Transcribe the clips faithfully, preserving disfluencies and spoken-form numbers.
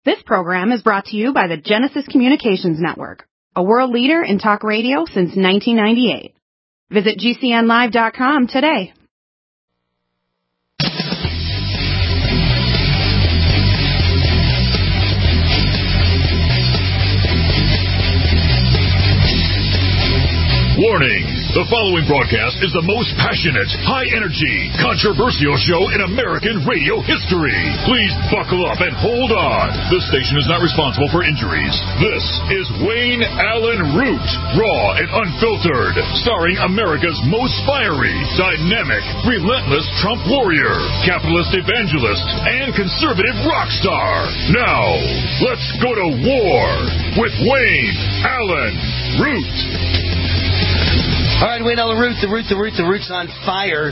This program is brought to you by the Genesis Communications Network, a world leader in talk radio since nineteen ninety-eight. Visit G C N live dot com today. Warning! The following broadcast is the most passionate, high-energy, controversial show in American radio history. Please buckle up and hold on. This station is not responsible for injuries. This is Wayne Allyn Root, raw and unfiltered, starring America's most fiery, dynamic, relentless Trump warrior, capitalist evangelist, and conservative rock star. Now, let's go to war with Wayne Allyn Root. All right, Wayne Allyn Root, the root, the root, the root's on fire.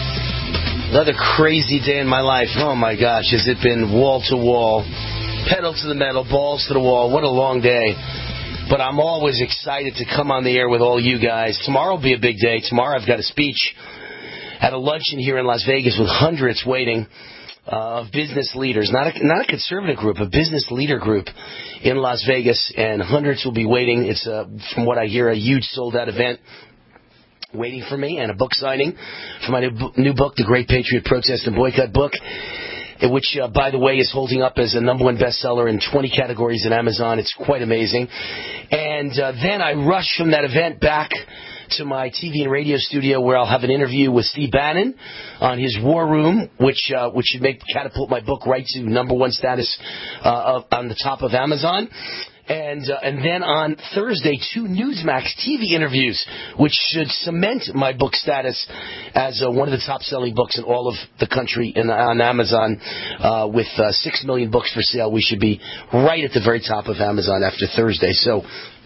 Another crazy day in my life. Oh, my gosh, has it been wall to wall, pedal to the metal, balls to the wall. What a long day. But I'm always excited to come on the air with all you guys. Tomorrow will be a big day. Tomorrow I've got a speech at a luncheon here in Las Vegas with hundreds waiting uh, of business leaders. Not a, not a conservative group, a business leader group in Las Vegas. And hundreds will be waiting. It's, uh, from what I hear, a huge sold-out event waiting for me, and a book signing for my new, new book, The Great Patriot Protest and Boycott Book, which, uh, by the way, is holding up as a number one bestseller in twenty categories at Amazon. It's quite amazing. And uh, then I rush from that event back to my T V and radio studio where I'll have an interview with Steve Bannon on his War Room, which uh, which should make catapult my book right to number one status uh, of, on the top of Amazon. And uh, and then on Thursday, two Newsmax T V interviews, which should cement my book status as uh, one of the top-selling books in all of the country in, on Amazon. Uh, with uh, six million books for sale, we should be right at the very top of Amazon after Thursday. So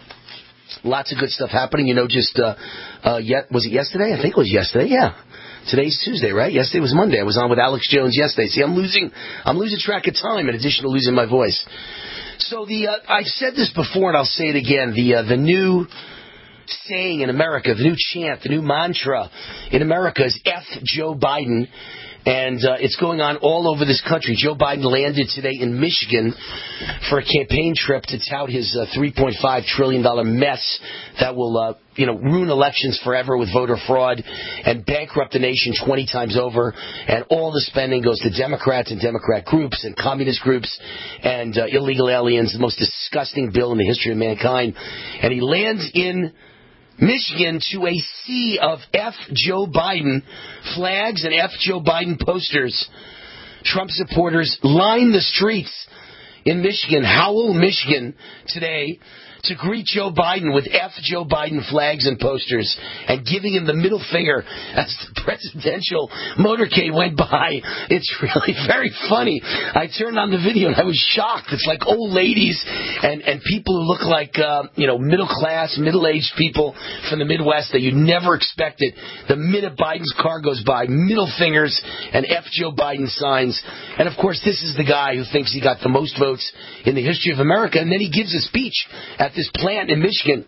lots of good stuff happening. You know, just, uh, uh, yet, was it yesterday? I think it was yesterday, yeah. Today's Tuesday, right? Yesterday was Monday. I was on with Alex Jones yesterday. See, I'm losing, I'm losing track of time in addition to losing my voice. So the uh, I've said this before, and I'll say it again. The uh, the new saying in America, the new chant, the new mantra in America is F Joe Biden. And uh, it's going on all over this country. Joe Biden landed today in Michigan for a campaign trip to tout his uh, three point five trillion dollars mess that will, uh, you know, ruin elections forever with voter fraud and bankrupt the nation twenty times over. And all the spending goes to Democrats and Democrat groups and communist groups and uh, illegal aliens, the most disgusting bill in the history of mankind. And he lands in Michigan to a sea of F. Joe Biden flags and F. Joe Biden posters. Trump supporters line the streets in Michigan, Howell, Michigan, today to greet Joe Biden with F. Joe Biden flags and posters and giving him the middle finger as the presidential motorcade went by. It's really very funny. I turned on the video and I was shocked. It's like old ladies and, and people who look like, uh, you know, middle-class, middle-aged people from the Midwest that you never expected. The minute Biden's car goes by, middle fingers and F. Joe Biden signs. And, of course, this is the guy who thinks he got the most votes in the history of America. And then he gives a speech at this plant in Michigan.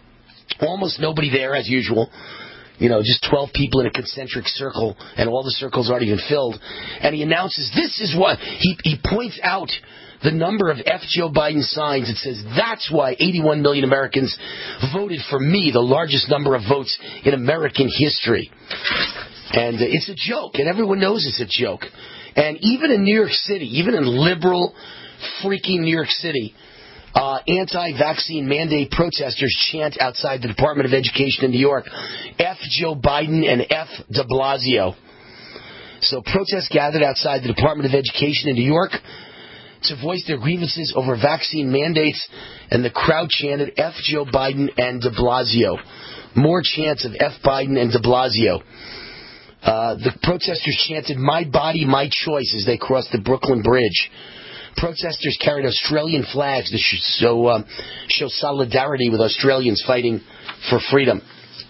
Almost nobody there, as usual. You know, just twelve people in a concentric circle, and all the circles aren't even filled. And he announces, this is what, he, he points out the number of F. Joe Biden signs. It says, that's why eighty-one million Americans voted for me, the largest number of votes in American history. And uh, it's a joke, and everyone knows it's a joke. And even in New York City, even in liberal, freaking New York City, Uh, anti-vaccine mandate protesters chant outside the Department of Education in New York, F. Joe Biden and F. de Blasio. So protests gathered outside the Department of Education in New York to voice their grievances over vaccine mandates, and the crowd chanted F. Joe Biden and de Blasio. More chants of F. Biden and de Blasio. Uh, the protesters chanted, my body, my choice, as they crossed the Brooklyn Bridge. Protesters carried Australian flags to show, um, show solidarity with Australians fighting for freedom.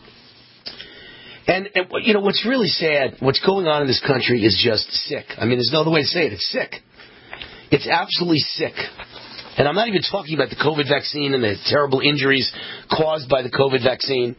And, and, you know, what's really sad, what's going on in this country is just sick. I mean, there's no other way to say it. It's sick. It's absolutely sick. And I'm not even talking about the COVID vaccine and the terrible injuries caused by the COVID vaccine.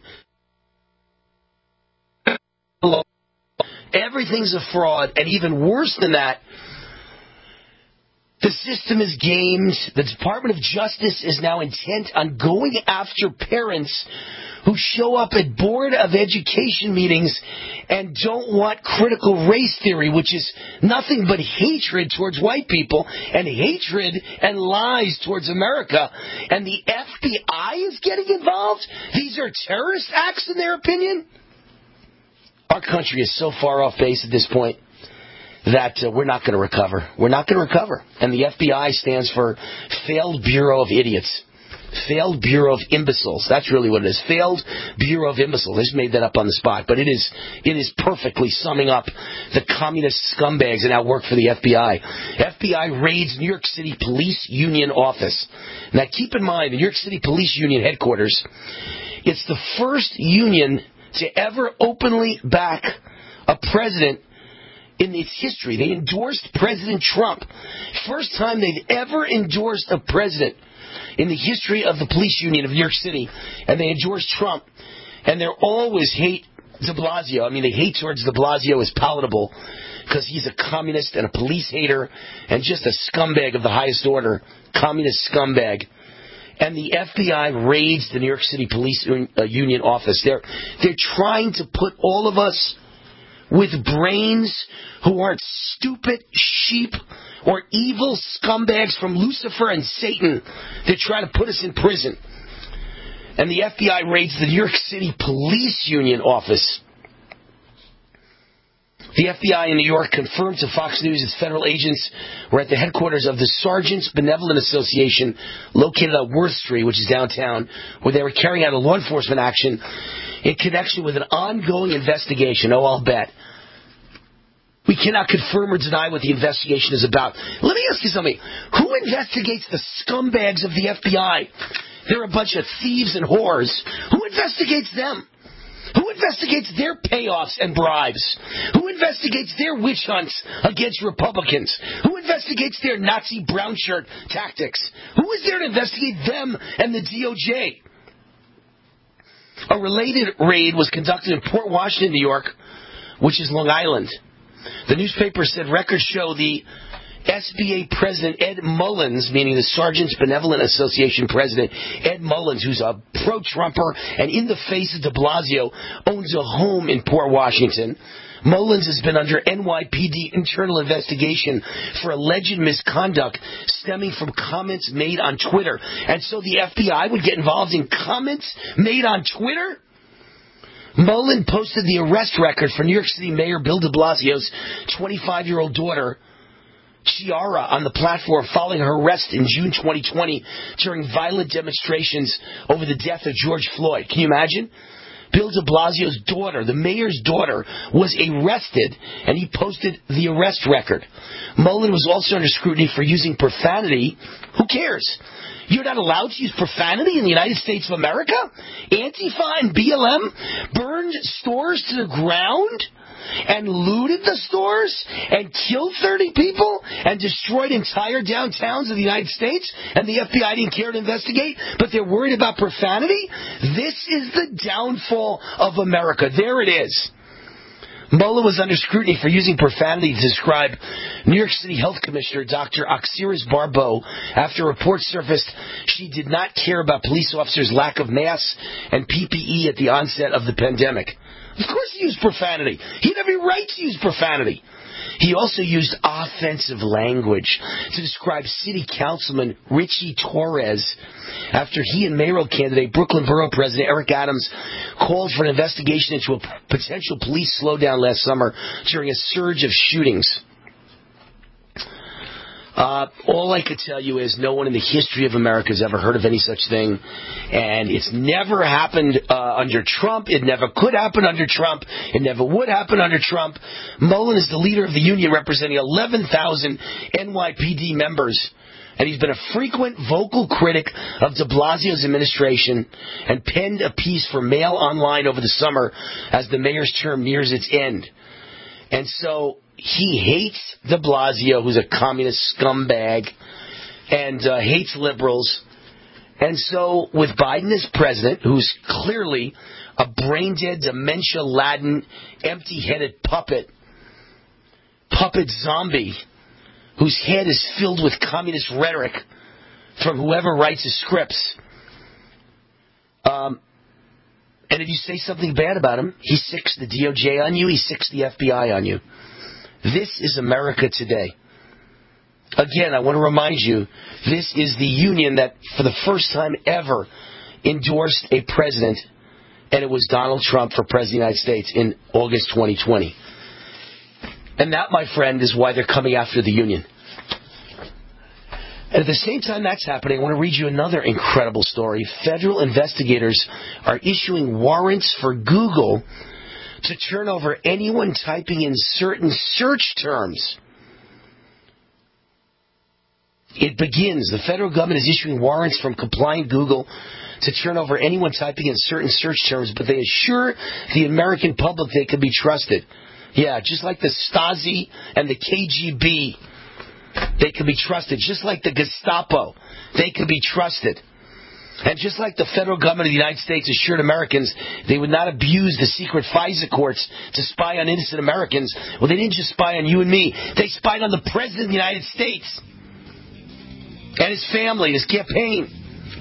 Everything's a fraud, and even worse than that, The system is gamed. The Department of Justice is now intent on going after parents who show up at Board of Education meetings and don't want critical race theory, which is nothing but hatred towards white people and hatred and lies towards America. And the F B I is getting involved? These are terrorist acts in their opinion? Our country is so far off base at this point that uh, we're not going to recover. We're not going to recover. And the F B I stands for Failed Bureau of Idiots. Failed Bureau of Imbeciles. That's really what it is. Failed Bureau of Imbeciles. I just made that up on the spot. But it is it is perfectly summing up the communist scumbags that now work for the F B I. F B I raids New York City Police Union office. Now keep in mind, the New York City Police Union headquarters, it's the first union to ever openly back a president in its history. They endorsed President Trump. First time they've ever endorsed a president in the history of the police union of New York City, and they endorse Trump, and they always hate de Blasio. I mean, they hate towards de Blasio is palatable because he's a communist and a police hater and just a scumbag of the highest order, communist scumbag. And the F B I raids the New York City Police Union office. They're they're trying to put all of us with brains who aren't stupid sheep or evil scumbags from Lucifer and Satan. They're trying to put us in prison. And the F B I raids the New York City Police Union office. The F B I in New York confirmed to Fox News its federal agents were at the headquarters of the Sergeants Benevolent Association located on Worth Street, which is downtown, where they were carrying out a law enforcement action in connection with an ongoing investigation. Oh, I'll bet. We cannot confirm or deny what the investigation is about. Let me ask you something. Who investigates the scumbags of the F B I? They're a bunch of thieves and whores. Who investigates them? Who investigates their payoffs and bribes? Who investigates their witch hunts against Republicans? Who investigates their Nazi brown shirt tactics? Who is there to investigate them and the D O J? A related raid was conducted in Port Washington, New York, which is Long Island. The newspaper said records show the S B A President Ed Mullins, meaning the Sergeants Benevolent Association President Ed Mullins, who's a pro-Trumper and in the face of de Blasio, owns a home in Port Washington. Mullins has been under N Y P D internal investigation for alleged misconduct stemming from comments made on Twitter. And so the F B I would get involved in comments made on Twitter? Mullin posted the arrest record for New York City Mayor Bill de Blasio's twenty-five-year-old daughter, Chiara, on the platform following her arrest in June twenty twenty during violent demonstrations over the death of George Floyd. Can you imagine? Bill de Blasio's daughter, the mayor's daughter, was arrested, and he posted the arrest record. Mullin was also under scrutiny for using profanity. Who cares? You're not allowed to use profanity in the United States of America? Antifa and B L M burned stores to the ground and looted the stores and killed thirty people and destroyed entire downtowns of the United States, and the F B I didn't care to investigate, but they're worried about profanity? This is the downfall of America. There it is. Mullin was under scrutiny for using profanity to describe New York City Health Commissioner Doctor Oxiris Barbeau after reports surfaced she did not care about police officers' lack of masks and P P E at the onset of the pandemic. Of course he used profanity. He had every right to use profanity. He also used offensive language to describe City Councilman Richie Torres after he and mayoral candidate Brooklyn Borough President Eric Adams called for an investigation into a potential police slowdown last summer during a surge of shootings. Uh, all I could tell you is no one in the history of America has ever heard of any such thing, and it's never happened uh, under Trump. It never could happen under Trump. It never would happen under Trump. Mullin is the leader of the union representing eleven thousand N Y P D members, and he's been a frequent vocal critic of de Blasio's administration and penned a piece for Mail Online over the summer as the mayor's term nears its end. And so he hates de Blasio, who's a communist scumbag, and uh, hates liberals. And so with Biden as president, who's clearly a brain-dead, dementia-laden, empty-headed puppet, puppet zombie, whose head is filled with communist rhetoric from whoever writes his scripts. Um, and if you say something bad about him, he sicks the D O J on you, he sicks the F B I on you. This is America today. Again, I want to remind you, this is the union that, for the first time ever, endorsed a president, and it was Donald Trump for President of the United States in August twenty twenty. And that, my friend, is why they're coming after the union. And at the same time that's happening, I want to read you another incredible story. Federal investigators are issuing warrants for Google to turn over anyone typing in certain search terms. It begins. The federal government is issuing warrants from compliant Google to turn over anyone typing in certain search terms, but they assure the American public they can be trusted. Yeah, just like the Stasi and the K G B, they can be trusted. Just like the Gestapo, they can be trusted. And just like the federal government of the United States assured Americans they would not abuse the secret FISA courts to spy on innocent Americans, well, they didn't just spy on you and me. They spied on the President of the United States and his family, his campaign.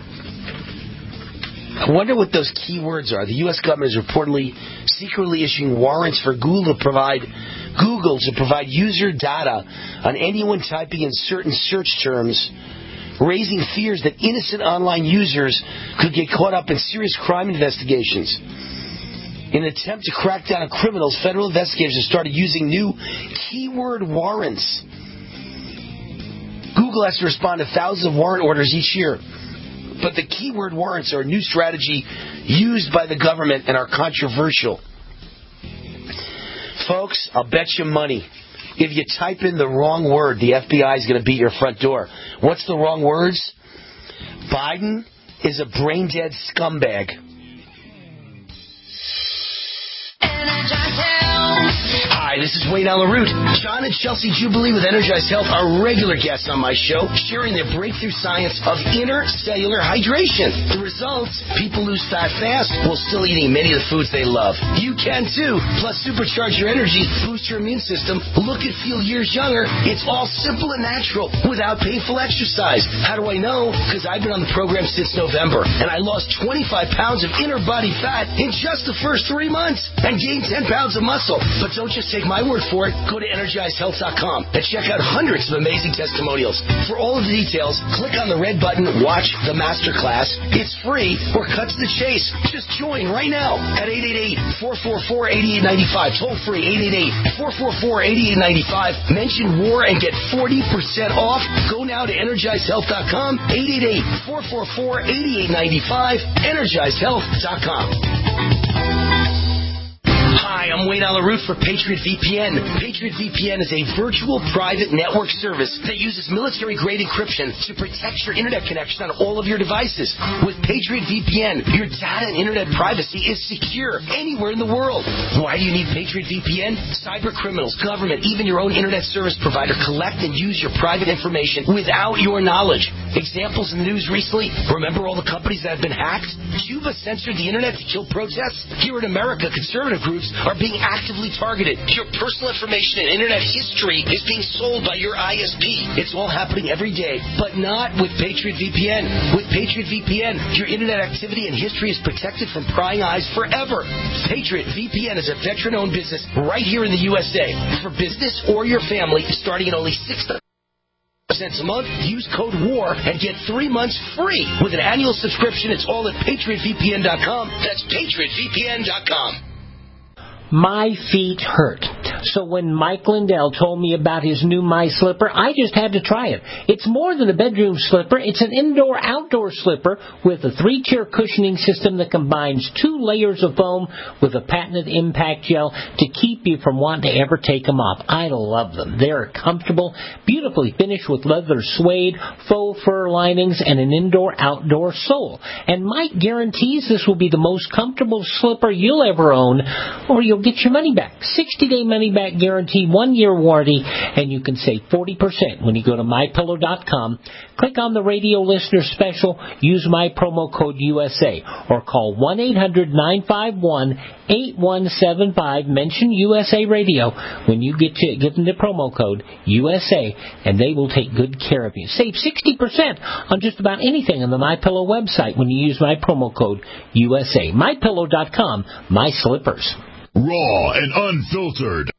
I wonder what those key words are. The U S government is reportedly secretly issuing warrants for Google to provide Google to provide user data on anyone typing in certain search terms, raising fears that innocent online users could get caught up in serious crime investigations. In an attempt to crack down on criminals, federal investigators have started using new keyword warrants. Google has to respond to thousands of warrant orders each year. But the keyword warrants are a new strategy used by the government and are controversial. Folks, I'll bet you money. If you type in the wrong word, the F B I is going to be at your front door. What's the wrong words? Biden is a brain-dead scumbag. Hi, this is Wayne Allyn Root. John and Chelsea Jubilee with Energized Health are regular guests on my show, sharing their breakthrough science of intercellular hydration. The results? People lose fat fast while still eating many of the foods they love. You can too. Plus, supercharge your energy, boost your immune system, look and feel years younger. It's all simple and natural without painful exercise. How do I know? Because I've been on the program since November, and I lost twenty-five pounds of inner body fat in just the first three months and gained ten pounds of muscle. But don't just take my word for it. Go to energized health dot com and check out hundreds of amazing testimonials. For all of the details, click on the red button, watch the masterclass. It's free or cut to the chase. Just join right now at eight eight eight, four four four, eight eight nine five. Toll free eight eight eight, four four four, eight eight nine five. Mention war and get forty percent off. Go now to energized health dot com, eight eight eight, four four four, eight eight nine five, energized health dot com. Hi, I'm Wayne Allyn Root for Patriot V P N. Patriot V P N is a virtual private network service that uses military-grade encryption to protect your internet connection on all of your devices. With Patriot V P N, your data and internet privacy is secure anywhere in the world. Why do you need Patriot V P N? Cyber criminals, government, even your own internet service provider collect and use your private information without your knowledge. Examples in the news recently, remember all the companies that have been hacked? Cuba censored the internet to kill protests? Here in America, conservative groups are being actively targeted. Your personal information and internet history is being sold by your I S P. It's all happening every day, but not with Patriot V P N. With Patriot V P N, your internet activity and history is protected from prying eyes forever. Patriot V P N is a veteran-owned business right here in the U S A. For business or your family, starting at only six cents a month, use code WAR and get three months free. With an annual subscription, it's all at patriot v p n dot com. That's patriot v p n dot com. My feet hurt. So when Mike Lindell told me about his new My Slipper, I just had to try it. It's more than a bedroom slipper. It's an indoor-outdoor slipper with a three-tier cushioning system that combines two layers of foam with a patented impact gel to keep you from wanting to ever take them off. I love them. They're comfortable, beautifully finished with leather suede, faux fur linings, and an indoor-outdoor sole. And Mike guarantees this will be the most comfortable slipper you'll ever own, or you'll get your money back. sixty-day money money-back guarantee, one-year warranty, and you can save forty percent when you go to my pillow dot com. Click on the radio listener special, use my promo code U S A, or call one eight hundred nine five one eight one seven five. Mention U S A Radio when you get to give them the promo code U S A, and they will take good care of you. Save sixty percent on just about anything on the MyPillow website when you use my promo code U S A. my pillow dot com, my slippers. Raw and unfiltered.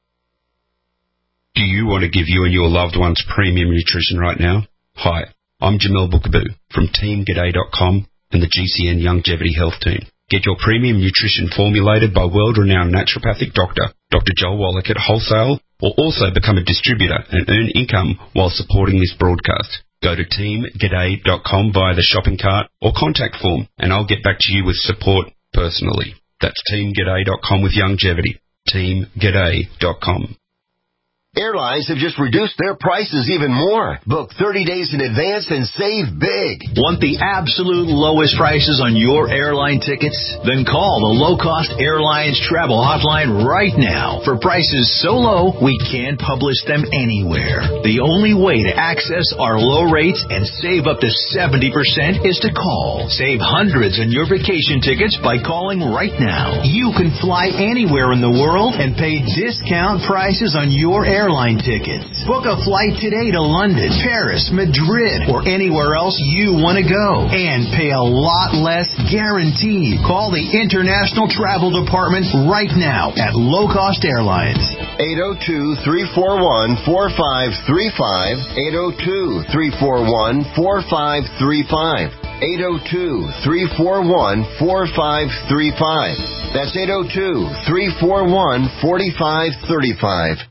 Do you want to give you and your loved ones premium nutrition right now? Hi, I'm Jamel Bookaboo from Team G'day dot com and the G C N Longevity Health Team. Get your premium nutrition formulated by world-renowned naturopathic doctor, Doctor Joel Wallach at wholesale, or also become a distributor and earn income while supporting this broadcast. Go to Team G'day dot com via the shopping cart or contact form, and I'll get back to you with support personally. That's Team G'day dot com with longevity. Team G'day dot com. Airlines have just reduced their prices even more. Book thirty days in advance and save big. Want the absolute lowest prices on your airline tickets? Then call the Low Cost Airlines Travel Hotline right now. For prices so low, we can't publish them anywhere. The only way to access our low rates and save up to seventy percent is to call. Save hundreds on your vacation tickets by calling right now. You can fly anywhere in the world and pay discount prices on your airline airline tickets. Book a flight today to London, Paris, Madrid, or anywhere else you want to go. And pay a lot less guaranteed. Call the International Travel Department right now at Low Cost Airlines. eight oh two, three four one, four five three five. eight oh two, three four one, four five three five. eight oh two, three four one, four five three five. That's eight oh two, three four one, four five three five.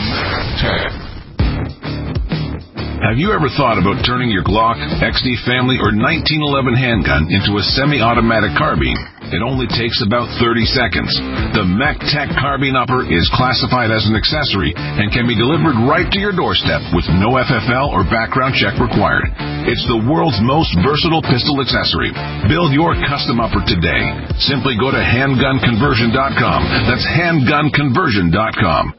Have you ever thought about turning your Glock, X D Family, or nineteen eleven handgun into a semi-automatic carbine? It only takes about thirty seconds. The MechTech Carbine Upper is classified as an accessory and can be delivered right to your doorstep with no F F L or background check required. It's the world's most versatile pistol accessory. Build your custom upper today. Simply go to handgun conversion dot com. That's handgun conversion dot com.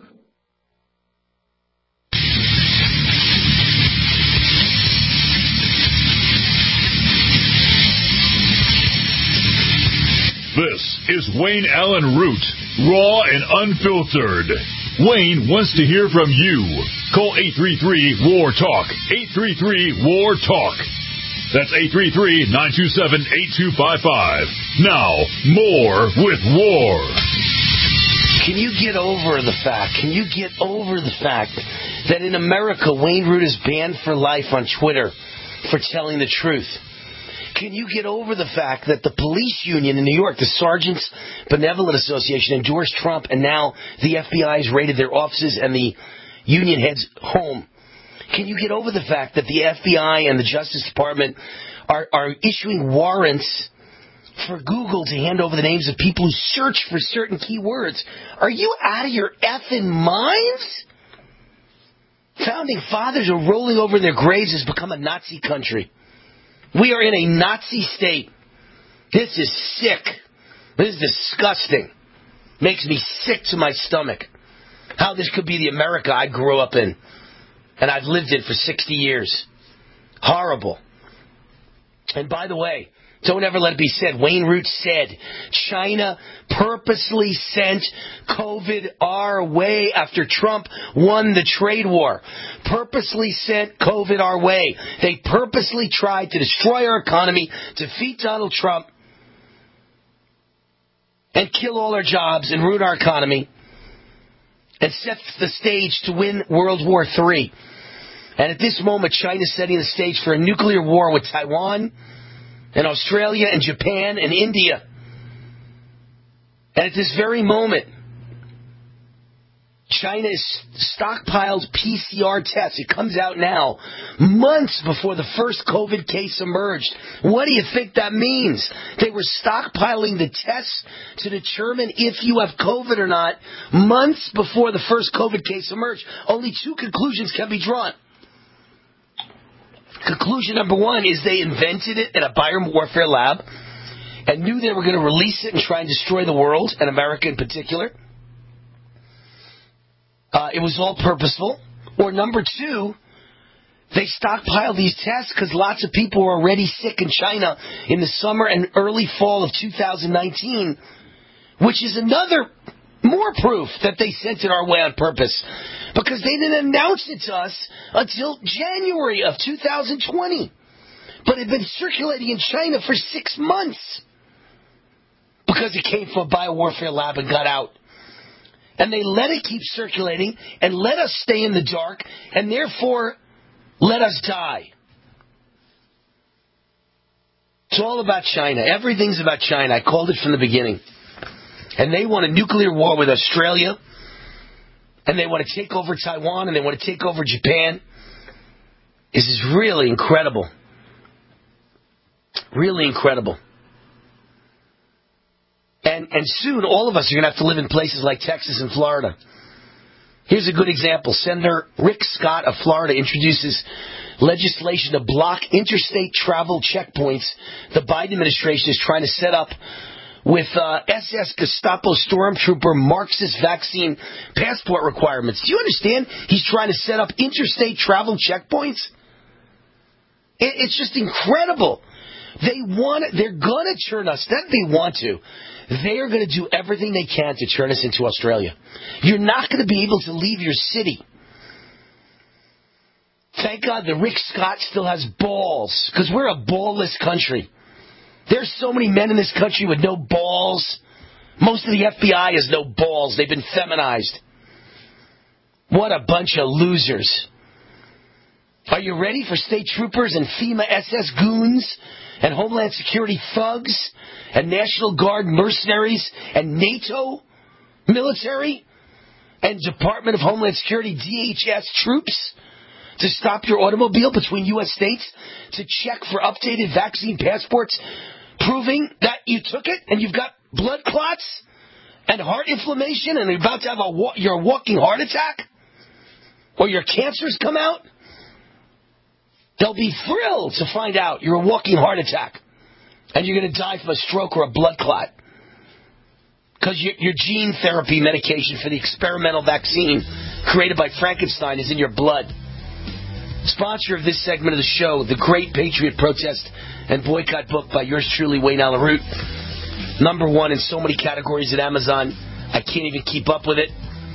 This is Wayne Allen Root, raw and unfiltered. Wayne wants to hear from you. Call eight three three, W A R, TALK, eight three three, W A R, TALK. That's eight three three, nine two seven, eight two five five. Now, more with W A R. Can you get over the fact, can you get over the fact that in America, Wayne Root is banned for life on Twitter for telling the truth? Can you get over the fact that the police union in New York, the Sergeants Benevolent Association, endorsed Trump, and now the F B I has raided their offices and the union head's home? Can you get over the fact that the F B I and the Justice Department are, are issuing warrants for Google to hand over the names of people who search for certain keywords? Are you out of your effing minds? Founding fathers are rolling over in their graves has become a Nazi country. We are in a Nazi state. This is sick. This is disgusting. Makes me sick to my stomach. How this could be the America I grew up in. And I've lived in for sixty years. Horrible. And by the way, don't ever let it be said. Wayne Root said China purposely sent COVID our way after Trump won the trade war. Purposely sent COVID our way. They purposely tried to destroy our economy, defeat Donald Trump, and kill all our jobs and ruin our economy, and set the stage to win World War Three. And at this moment, China's setting the stage for a nuclear war with Taiwan and Australia and Japan and India. And at this very moment, China has stockpiled P C R tests. It comes out now, months before the first COVID case emerged. What do you think that means? They were stockpiling the tests to determine if you have COVID or not months before the first COVID case emerged. Only two conclusions can be drawn. Conclusion number one is they invented it in a biowarfare lab and knew they were going to release it and try and destroy the world, and America in particular. uh, it was all purposeful, or number two, they stockpiled these tests because lots of people were already sick in China in the summer and early fall of two thousand nineteen, which is another more proof that they sent it our way on purpose, because they didn't announce it to us until January of two thousand twenty. But it had been circulating in China for six months because it came from a biowarfare lab and got out. And they let it keep circulating and let us stay in the dark and therefore let us die. It's all about China. Everything's about China. I called it from the beginning. And they want a nuclear war with Australia. And they want to take over Taiwan. And they want to take over Japan. This is really incredible. Really incredible. And and soon all of us are going to have to live in places like Texas and Florida. Here's a good example. Senator Rick Scott of Florida introduces legislation to block interstate travel checkpoints the Biden administration is trying to set up with uh, S S Gestapo stormtrooper Marxist vaccine passport requirements. Do you understand? He's trying to set up interstate travel checkpoints. It, it's just incredible. They want. They're going to turn us. That they want to. They are going to do everything they can to turn us into Australia. You're not going to be able to leave your city. Thank God that Rick Scott still has balls, because we're a ballless country. There's so many men in this country with no balls. Most of the F B I has no balls. They've been feminized. What a bunch of losers. Are you ready for state troopers and FEMA S S goons and Homeland Security thugs and National Guard mercenaries and NATO military and Department of Homeland Security D H S troops to stop your automobile between U S states to check for updated vaccine passports proving that you took it and you've got blood clots and heart inflammation and you're about to have a you're a walking heart attack or your cancer's come out? They'll be thrilled to find out you're a walking heart attack and you're going to die from a stroke or a blood clot because your, your gene therapy medication for the experimental vaccine created by Frankenstein is in your blood. Sponsor of this segment of the show, the Great Patriot Protest and Boycott book by yours truly, Wayne Allyn Root. Number one in so many categories at Amazon, I can't even keep up with it.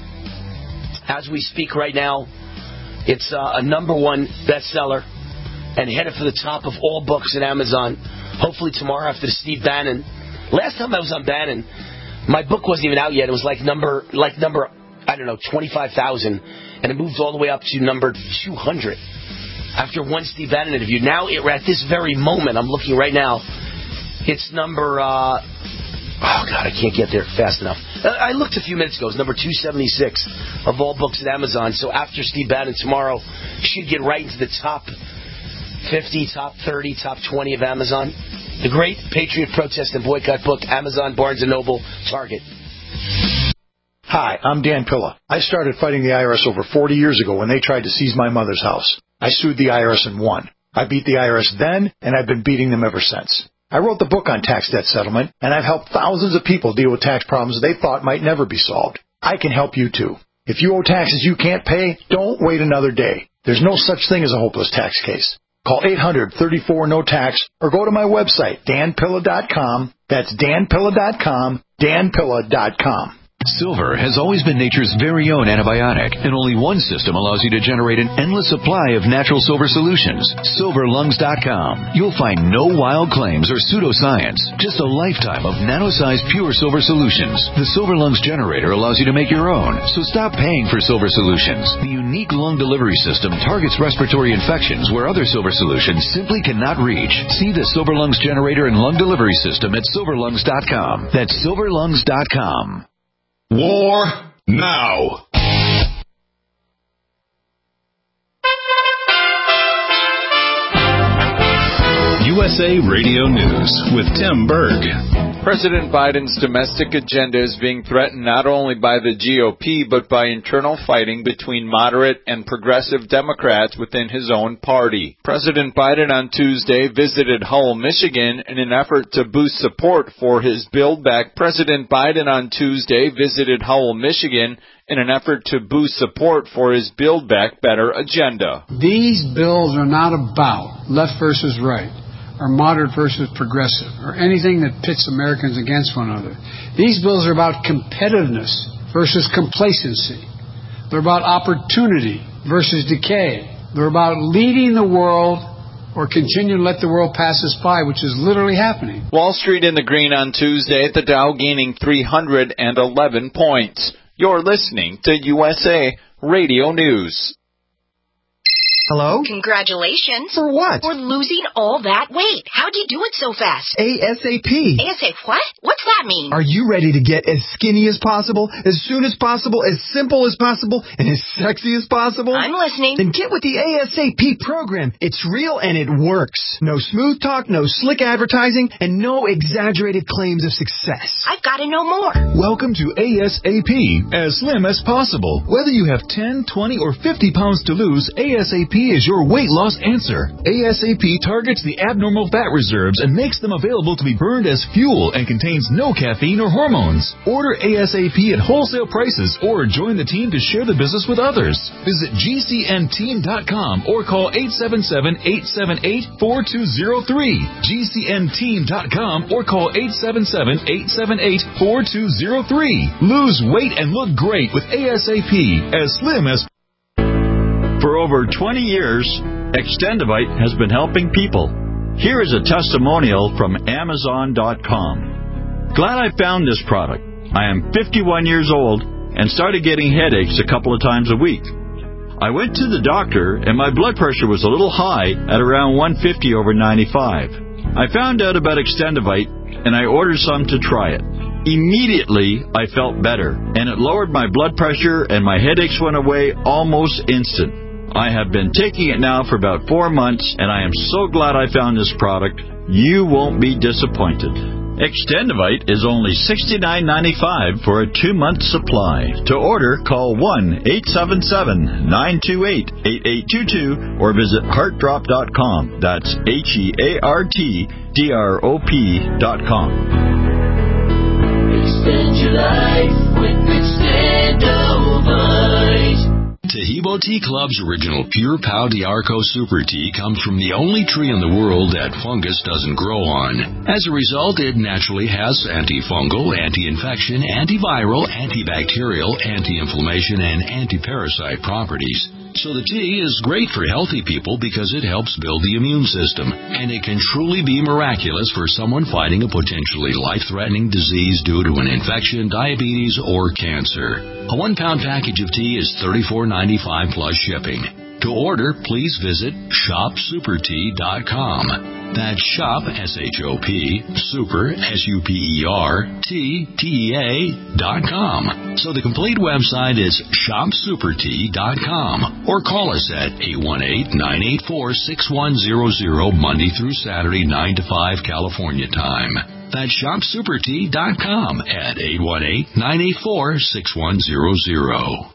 As we speak right now, it's uh, a number one bestseller and headed for the top of all books at Amazon. Hopefully tomorrow after the Steve Bannon. Last time I was on Bannon, my book wasn't even out yet. It was like number, like number, I don't know, twenty-five thousand. And it moved all the way up to number two hundred after one Steve Bannon interview. Now, it, at this very moment, I'm looking right now, it's number, uh, oh, God, I can't get there fast enough. I looked a few minutes ago. It's number two seventy-six of all books at Amazon. So after Steve Bannon tomorrow, should get right into the top fifty, top thirty, top twenty of Amazon. The Great Patriot Protest and Boycott book, Amazon, Barnes and Noble, Target. Hi, I'm Dan Pilla. I started fighting the I R S over forty years ago when they tried to seize my mother's house. I sued the I R S and won. I beat the I R S then, and I've been beating them ever since. I wrote the book on tax debt settlement, and I've helped thousands of people deal with tax problems they thought might never be solved. I can help you too. If you owe taxes you can't pay, don't wait another day. There's no such thing as a hopeless tax case. Call eight hundred, thirty-four, no tax or go to my website, dan pilla dot com. That's dan pilla dot com, dan pilla dot com. Silver has always been nature's very own antibiotic, and only one system allows you to generate an endless supply of natural silver solutions. silver lungs dot com. You'll find no wild claims or pseudoscience, just a lifetime of nano-sized pure silver solutions. The Silver Lungs generator allows you to make your own, so stop paying for silver solutions. The unique lung delivery system targets respiratory infections where other silver solutions simply cannot reach. See the Silver Lungs generator and lung delivery system at silver lungs dot com. That's silver lungs dot com. War now. U S A Radio News with Tim Berg. President Biden's domestic agenda is being threatened not only by the G O P, but by internal fighting between moderate and progressive Democrats within his own party. President Biden on Tuesday visited Howell, Michigan in an effort to boost support for his Build Back. President Biden on Tuesday visited Howell, Michigan in an effort to boost support for his Build Back Better agenda. These bills are not about left versus right, or moderate versus progressive, or anything that pits Americans against one another. These bills are about competitiveness versus complacency. They're about opportunity versus decay. They're about leading the world or continue to let the world pass us by, which is literally happening. Wall Street in the green on Tuesday, at the Dow gaining three hundred eleven points. You're listening to U S A Radio News. Hello? Congratulations. For what? For losing all that weight. How'd you do it so fast? ASAP. ASAP what? What's that mean? Are you ready to get as skinny as possible, as soon as possible, as simple as possible, and as sexy as possible? I'm listening. Then get with the ASAP program. It's real and it works. No smooth talk, no slick advertising, and no exaggerated claims of success. I've got to know more. Welcome to ASAP, as slim as possible. Whether you have ten, twenty, or fifty pounds to lose, ASAP is your weight loss answer. ASAP targets the abnormal fat reserves and makes them available to be burned as fuel and contains no caffeine or hormones. Order ASAP at wholesale prices or join the team to share the business with others. Visit G C N team dot com or call eight seven seven, eight seven eight, four two zero three. G C N team dot com or call eight seven seven, eight seven eight, four two zero three. Lose weight and look great with ASAP, as slim as For over twenty years, Extendivite has been helping people. Here is a testimonial from Amazon dot com. Glad I found this product. I am fifty-one years old and started getting headaches a couple of times a week. I went to the doctor and my blood pressure was a little high at around one fifty over ninety-five. I found out about Extendivite and I ordered some to try it. Immediately, I felt better, and it lowered my blood pressure and my headaches went away almost instant. I have been taking it now for about four months, and I am so glad I found this product. You won't be disappointed. Extendivite is only sixty-nine ninety-five for a two-month supply. To order, call one eight seven seven, nine two eight, eight eight two two or visit heart drop dot com. That's H E A R T D R O P dot com. Extend your life with Extendivite. Tahibo Tea Club's original Pure Pau d'Arco Super Tea comes from the only tree in the world that fungus doesn't grow on. As a result, it naturally has antifungal, anti-infection, antiviral, antibacterial, anti-inflammation, and anti-parasite properties. So the tea is great for healthy people because it helps build the immune system, and it can truly be miraculous for someone fighting a potentially life-threatening disease due to an infection, diabetes, or cancer. A one-pound package of tea is thirty-four ninety-five plus shipping. To order, please visit shop super tea dot com. That's shop, S H O P, super, S U P E R, T, T E A, dot com. So the complete website is shop super tea dot com. Or call us at eight one eight, nine eight four, six one zero zero Monday through Saturday, nine to five California time. That's shop super tea dot com at eight one eight, nine eight four, six one zero zero.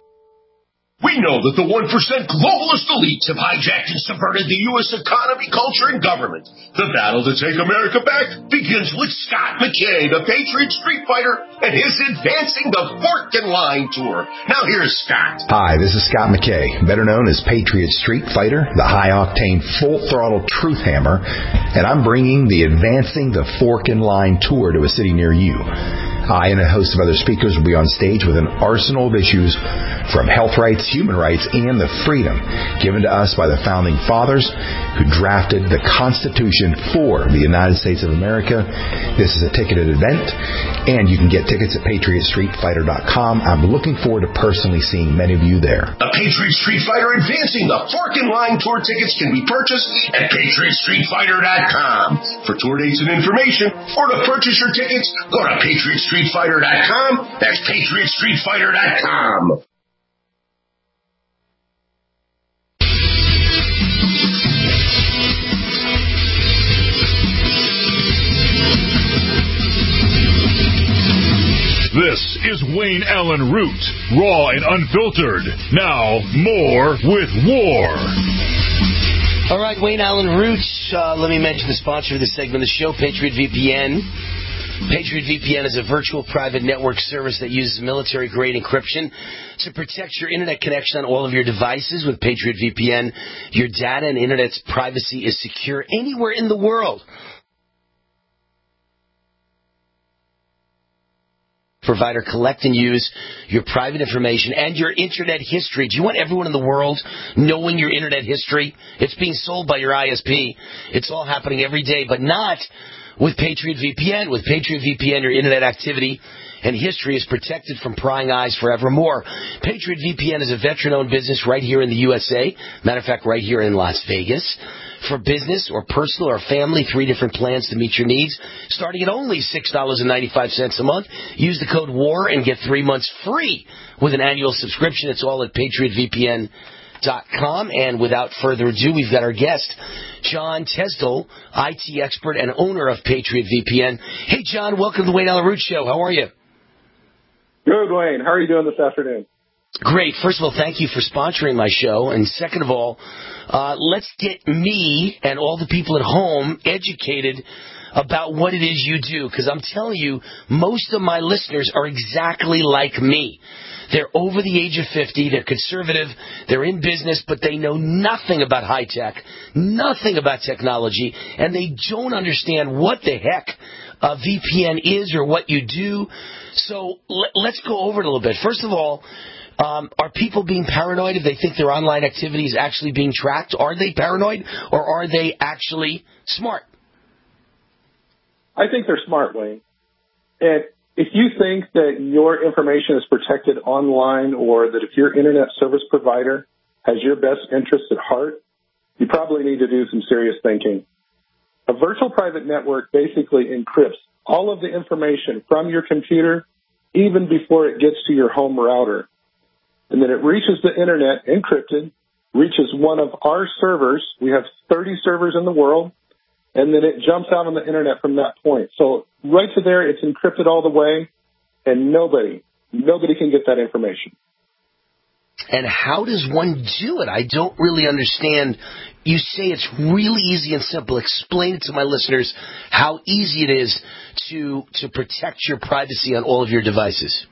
We know that the one percent globalist elites have hijacked and subverted the U S economy, culture, and government. The battle to take America back begins with Scott McKay, the Patriot Street Fighter, and his Advancing the Fork and Line Tour. Now here's Scott. Hi, this is Scott McKay, better known as Patriot Street Fighter, the high-octane, full-throttle truth hammer, and I'm bringing the Advancing the Fork and Line Tour to a city near you. I and a host of other speakers will be on stage with an arsenal of issues from health rights, human rights, and the freedom given to us by the Founding Fathers who drafted the Constitution for the United States of America. This is a ticketed event, and you can get tickets at patriot street fighter dot com. I'm looking forward to personally seeing many of you there. The Patriot Street Fighter Advancing the Fork and Line Tour tickets can be purchased at patriot street fighter dot com. For tour dates and information, or to purchase your tickets, go to patriot street fighter dot com. That's patriot street fighter dot com. is Wayne Allen Root, raw and unfiltered. Now, more with War. All right, Wayne Allen Root. Uh, let me mention the sponsor of this segment of the show, Patriot V P N. Patriot V P N is a virtual private network service that uses military-grade encryption to protect your internet connection on all of your devices. With Patriot V P N, your data and internet's privacy is secure anywhere in the world. Provider collect and use your private information and your internet history. Do you want everyone in the world knowing your internet history? It's being sold by your I S P. It's all happening every day, but not with Patriot V P N. With Patriot V P N, your internet activity and history is protected from prying eyes forevermore. Patriot V P N is a veteran-owned business right here in the U S A. Matter of fact, right here in Las Vegas. For business or personal or family, three different plans to meet your needs, starting at only six dollars and ninety-five cents a month. Use the code WAR and get three months free with an annual subscription. It's all at patriot v p n dot com. And without further ado, we've got our guest, John Tesdall, I T expert and owner of Patriot V P N. Hey, John, welcome to the Wayne Allen Root Show. How are you? Good, Wayne. How are you doing this afternoon? Great. First of all, thank you for sponsoring my show. And second of all, uh, let's get me and all the people at home educated about what it is you do. Because I'm telling you, most of my listeners are exactly like me. They're over the age of fifty, they're conservative, they're in business, but they know nothing about high tech, nothing about technology, and they don't understand what the heck a V P N is or what you do. So l- let's go over it a little bit. First of all, um, are people being paranoid if they think their online activity is actually being tracked? Are they paranoid, or are they actually smart? I think they're smart, Wayne. And if you think that your information is protected online, or that if your internet service provider has your best interests at heart, you probably need to do some serious thinking. A virtual private network basically encrypts all of the information from your computer even before it gets to your home router. And then it reaches the internet encrypted, reaches one of our servers. We have thirty servers in the world. And then it jumps out on the internet from that point. So right to there, it's encrypted all the way, and nobody, nobody can get that information. And how does one do it? I don't really understand. You say it's really easy and simple. Explain it to my listeners how easy it is to to protect your privacy on all of your devices.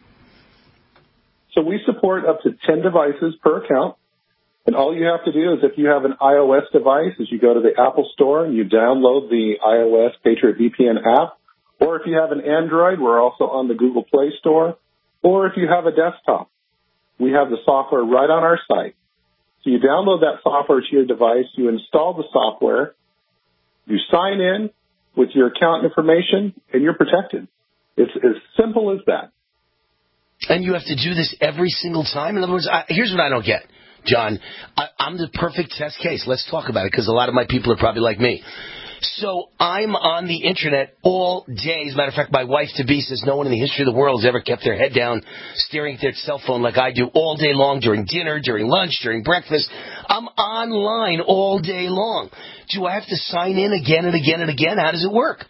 So we support up to ten devices per account. And all you have to do is, if you have an iOS device, is you go to the Apple Store and you download the iOS Patriot V P N app. Or if you have an Android, we're also on the Google Play Store. Or if you have a desktop, we have the software right on our site. So you download that software to your device, you install the software, you sign in with your account information, and you're protected. It's as simple as that. And you have to do this every single time? In other words, I, here's what I don't get. John, I, I'm the perfect test case. Let's talk about it, because a lot of my people are probably like me. So I'm on the internet all day. As a matter of fact, my wife-to-be says no one in the history of the world has ever kept their head down staring at their cell phone like I do all day long, during dinner, during lunch, during breakfast. I'm online all day long. Do I have to sign in again and again and again? How does it work?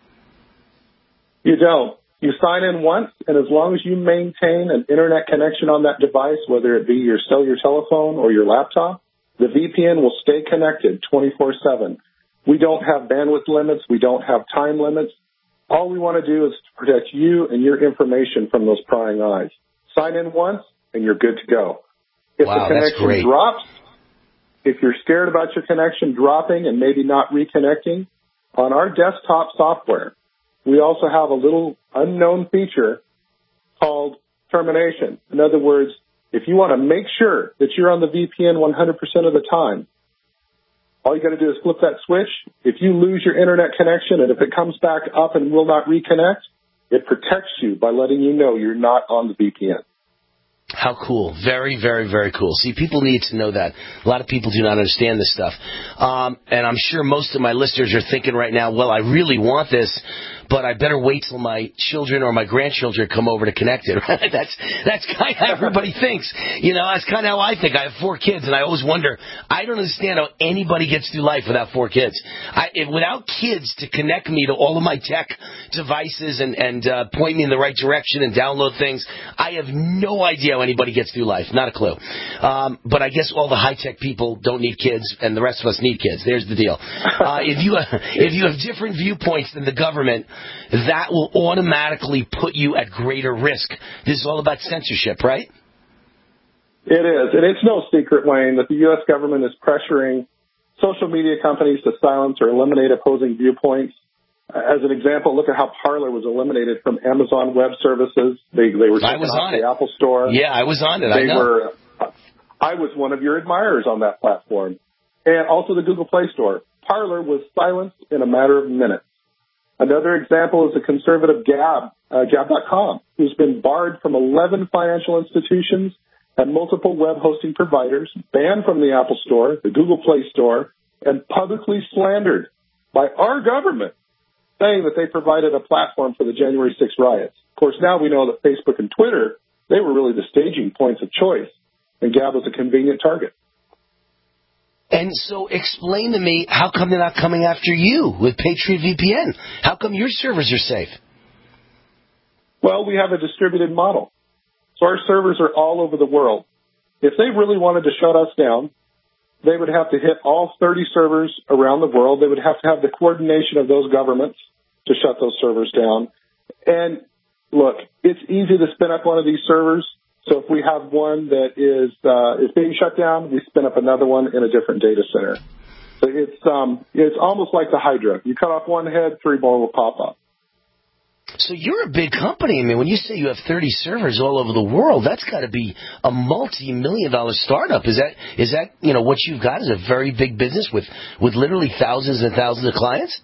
You don't. You sign in once, and as long as you maintain an internet connection on that device, whether it be your cellular telephone or your laptop, the V P N will stay connected twenty-four seven. We don't have bandwidth limits. We don't have time limits. All we want to do is to protect you and your information from those prying eyes. Sign in once, and you're good to go. If wow, the connection that's great. drops, if you're scared about your connection dropping and maybe not reconnecting, on our desktop software, we also have a little unknown feature called termination. In other words, if you want to make sure that you're on the V P N one hundred percent of the time, all you got to do is flip that switch. If you lose your internet connection, and if it comes back up and will not reconnect, it protects you by letting you know you're not on the V P N. How cool. Very, very, very cool. See, people need to know that. A lot of people do not understand this stuff. Um, and I'm sure most of my listeners are thinking right now, well, I really want this, but I better wait till my children or my grandchildren come over to connect it. Right? That's that's kind of how everybody thinks. You know, that's kind of how I think. I have four kids, and I always wonder. I don't understand how anybody gets through life without four kids. I, if, without kids to connect me to all of my tech devices and and uh, point me in the right direction and download things, I have no idea how anybody gets through life. Not a clue. Um, but I guess all the high tech people don't need kids, and the rest of us need kids. There's the deal. Uh, if you uh, if you have different viewpoints than the government, that will automatically put you at greater risk. This is all about censorship, right? It is, and it's no secret, Wayne, that the U S government is pressuring social media companies to silence or eliminate opposing viewpoints. As an example, look at how Parler was eliminated from Amazon Web Services. They they were taken I was off on the it. Apple Store. Yeah, I was on it. They I know. were. I was one of your admirers on that platform, and also the Google Play Store. Parler was silenced in a matter of minutes. Another example is the conservative Gab, uh, Gab dot com, who's been barred from eleven financial institutions and multiple web hosting providers, banned from the Apple Store, the Google Play Store, and publicly slandered by our government, saying that they provided a platform for the January sixth riots. Of course, now we know that Facebook and Twitter, they were really the staging points of choice, and Gab was a convenient target. And so explain to me, how come they're not coming after you with Patriot V P N? How come your servers are safe? Well, we have a distributed model. So our servers are all over the world. If they really wanted to shut us down, they would have to hit all thirty servers around the world. They would have to have the coordination of those governments to shut those servers down. And look, it's easy to spin up one of these servers. So if we have one that is uh, is being shut down, we spin up another one in a different data center. So it's um it's almost like the Hydra. You cut off one head, three more will pop up. So you're a big company. I mean, when you say you have thirty servers all over the world, that's got to be a multi-million dollar startup. Is that is that you know what you've got is a very big business with with literally thousands and thousands of clients?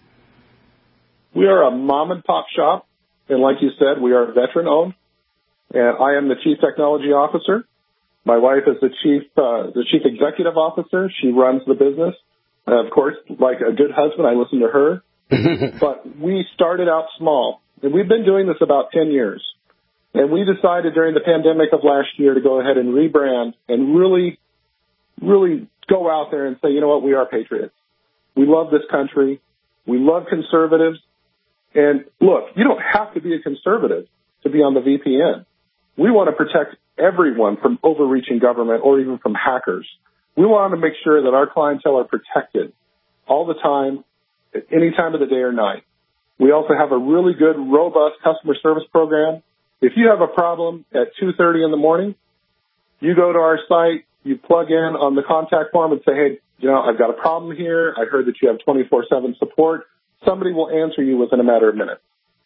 We are a mom and pop shop, and like you said, we are veteran owned. And I am the chief technology officer. My wife is the chief uh, the chief executive officer. She runs the business. Uh, of course, like a good husband, I listen to her. But we started out small, and we've been doing this about ten years. And we decided during the pandemic of last year to go ahead and rebrand and really, really go out there and say, you know what, we are patriots. We love this country. We love conservatives. And look, you don't have to be a conservative to be on the V P N. We want to protect everyone from overreaching government or even from hackers. We want to make sure that our clientele are protected all the time, at any time of the day or night. We also have a really good, robust customer service program. If you have a problem at two thirty in the morning, you go to our site, you plug in on the contact form and say, hey, you know, I've got a problem here. I heard that you have twenty-four seven support. Somebody will answer you within a matter of minutes.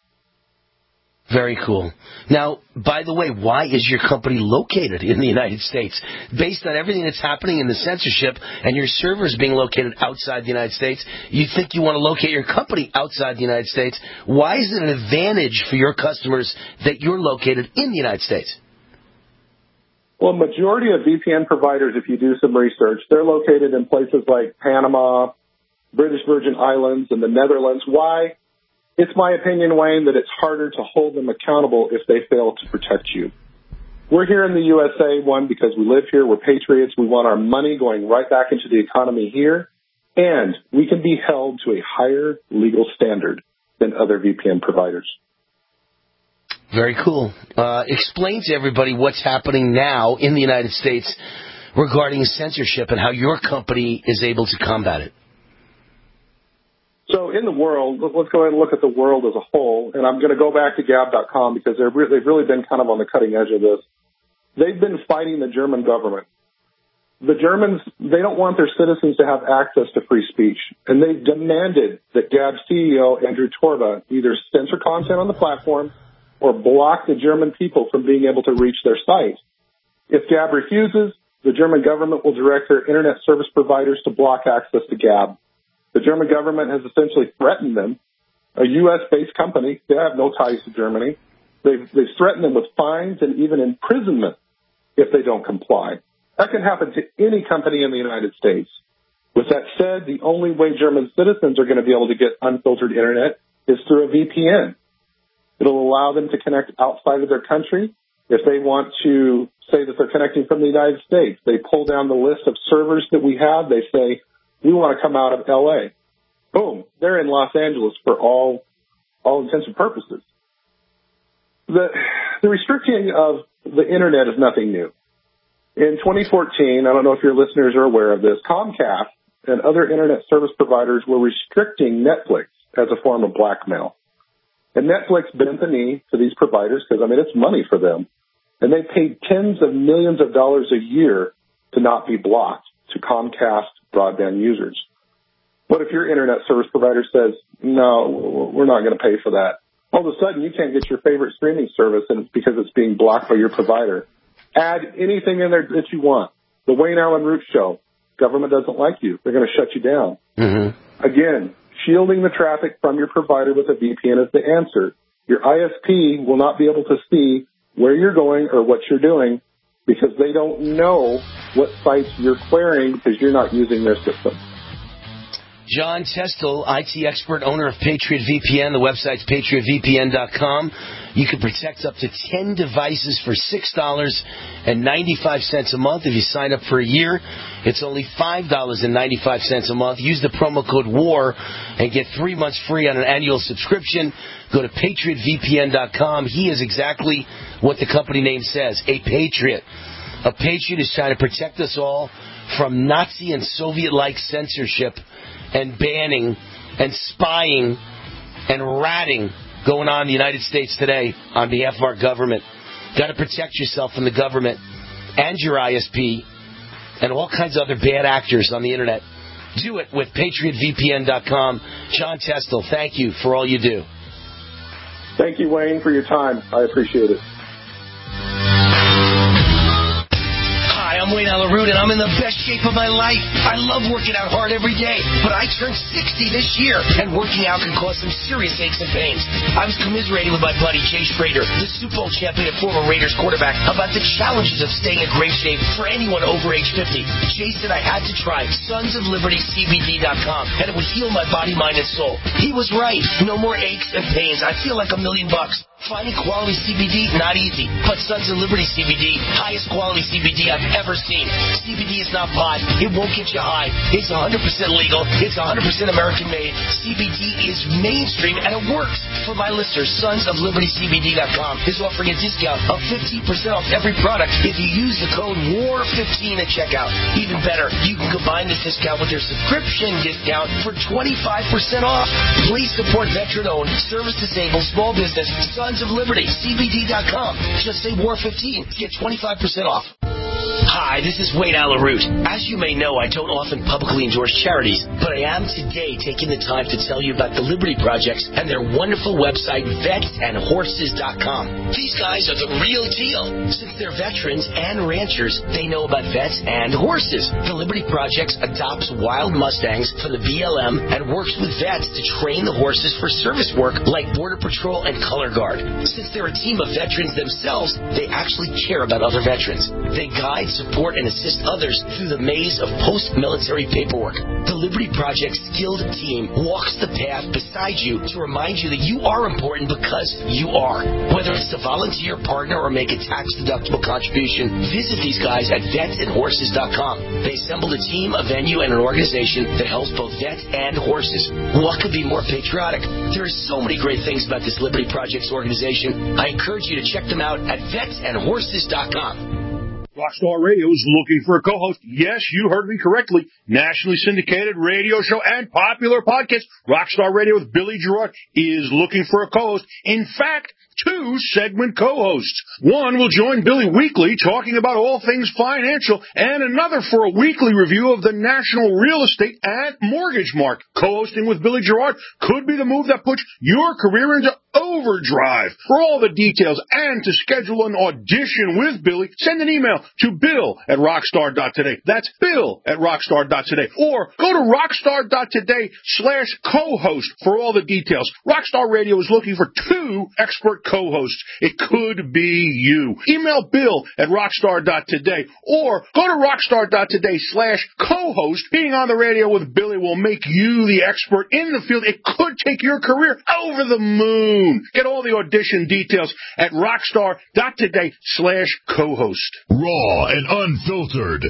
Very cool. Now, by the way, why is your company located in the United States? Based on everything that's happening in the censorship and your servers being located outside the United States, you think you want to locate your company outside the United States. Why is it an advantage for your customers that you're located in the United States? Well, majority of V P N providers, if you do some research, they're located in places like Panama, British Virgin Islands, and the Netherlands. Why? It's my opinion, Wayne, that it's harder to hold them accountable if they fail to protect you. We're here in the U S A, one, because we live here. We're patriots. We want our money going right back into the economy here. And we can be held to a higher legal standard than other V P N providers. Very cool. Uh, explain to everybody what's happening now in the United States regarding censorship and how your company is able to combat it. So in the world, let's go ahead and look at the world as a whole. And I'm going to go back to Gab dot com because they're re- they've really been kind of on the cutting edge of this. They've been fighting the German government. The Germans, they don't want their citizens to have access to free speech. And they've demanded that Gab's C E O, Andrew Torba, either censor content on the platform or block the German people from being able to reach their site. If Gab refuses, the German government will direct their internet service providers to block access to Gab. The German government has essentially threatened them, a U S-based company. They have no ties to Germany. They've, they've threatened them with fines and even imprisonment if they don't comply. That can happen to any company in the United States. With that said, the only way German citizens are going to be able to get unfiltered internet is through a V P N. It'll allow them to connect outside of their country. If they want to say that they're connecting from the United States, they pull down the list of servers that we have. They say, we want to come out of L A. Boom, they're in Los Angeles for all all intents and purposes. The, the restricting of the Internet is nothing new. In twenty fourteen, I don't know if your listeners are aware of this, Comcast and other Internet service providers were restricting Netflix as a form of blackmail. And Netflix bent the knee to these providers because, I mean, it's money for them. And they paid tens of millions of dollars a year to not be blocked to Comcast broadband users. What if your Internet service provider says, no, we're not going to pay for that? All of a sudden, you can't get your favorite streaming service and it's because it's being blocked by your provider. Add anything in there that you want. The Wayne Allen Root Show. Government doesn't like you. They're going to shut you down. Mm-hmm. Again, shielding the traffic from your provider with a V P N is the answer. Your I S P will not be able to see where you're going or what you're doing because they don't know what sites you're querying because you're not using their system. John Testel, I T expert, owner of Patriot V P N. The website's patriot v p n dot com. You can protect up to ten devices for six dollars and ninety-five cents a month. If you sign up for a year, it's only five dollars and ninety-five cents a month. Use the promo code WAR and get three months free on an annual subscription. Go to patriot v p n dot com. He is exactly what the company name says, a patriot. A patriot is trying to protect us all from Nazi and Soviet-like censorship and banning and spying and ratting going on in the United States today on behalf of our government. Got to protect yourself from the government and your I S P and all kinds of other bad actors on the Internet. Do it with patriot v p n dot com. John Testel, thank you for all you do. Thank you, Wayne, for your time. I appreciate it. Hi, I'm Wayne Allen Root, and I'm in the best shape of my life. I love working out hard every day, but I turned sixty this year, and working out can cause some serious aches and pains. I was commiserating with my buddy Jay Schrader, the Super Bowl champion and former Raiders quarterback, about the challenges of staying in great shape for anyone over age fifty. Jay said I had to try Sons of Liberty C B D dot com, and it would heal my body, mind, and soul. He was right. No more aches and pains. I feel like a million bucks. Finding quality C B D, not easy. But Sons of Liberty C B D, highest quality C B D I've ever seen. C B D is not pot. It won't get you high. It's one hundred percent legal. It's one hundred percent American made. C B D is mainstream and it works. For my listeners, Sons of Liberty C B D dot com is offering a discount of fifteen percent off every product if you use the code W A R fifteen at checkout. Even better, you can combine this discount with your subscription discount for twenty-five percent off. Please support veteran-owned, service-disabled, small business, Sons of Liberty, C B D dot com. Just say W A R fifteen. Get twenty-five percent off. Hi, this is Wayne Allen Root. As you may know, I don't often publicly endorse charities, but I am today taking the time to tell you about the Liberty Projects and their wonderful website, vets and horses dot com. These guys are the real deal. Since they're veterans and ranchers, they know about vets and horses. The Liberty Projects adopts wild Mustangs for the B L M and works with vets to train the horses for service work like Border Patrol and Color Guard. Since they're a team of veterans themselves, they actually care about other veterans. They guide, support, and assist others through the maze of post-military paperwork. The Liberty Project skilled team walks the path beside you to remind you that you are important because you are. Whether it's to volunteer, partner, or make a tax-deductible contribution, visit these guys at vets and horses dot com. They assembled a team, a venue, and an organization that helps both vets and horses. What could be more patriotic? There are so many great things about this Liberty Projects organization. I encourage you to check them out at vets and horses dot com. Rockstar Radio is looking for a co-host. Yes, you heard me correctly. Nationally syndicated radio show and popular podcast. Rockstar Radio with Billy Gerard is looking for a co-host. In fact, two segment co-hosts. One will join Billy weekly talking about all things financial, and another for a weekly review of the national real estate and mortgage market. Co-hosting with Billy Gerard could be the move that puts your career into overdrive. For all the details and to schedule an audition with Billy, send an email to bill at rockstar dot today. That's bill at rockstar dot today. Or go to rockstar dot today slash co-host for all the details. Rockstar Radio is looking for two expert co-hosts. It could be you. Email bill at rockstar dot today or go to rockstar dot today slash co-host. Being on the radio with Billy will make you the expert in the field. It could take your career over the moon. Get all the audition details at rockstar dot today slash co-host. Raw and unfiltered.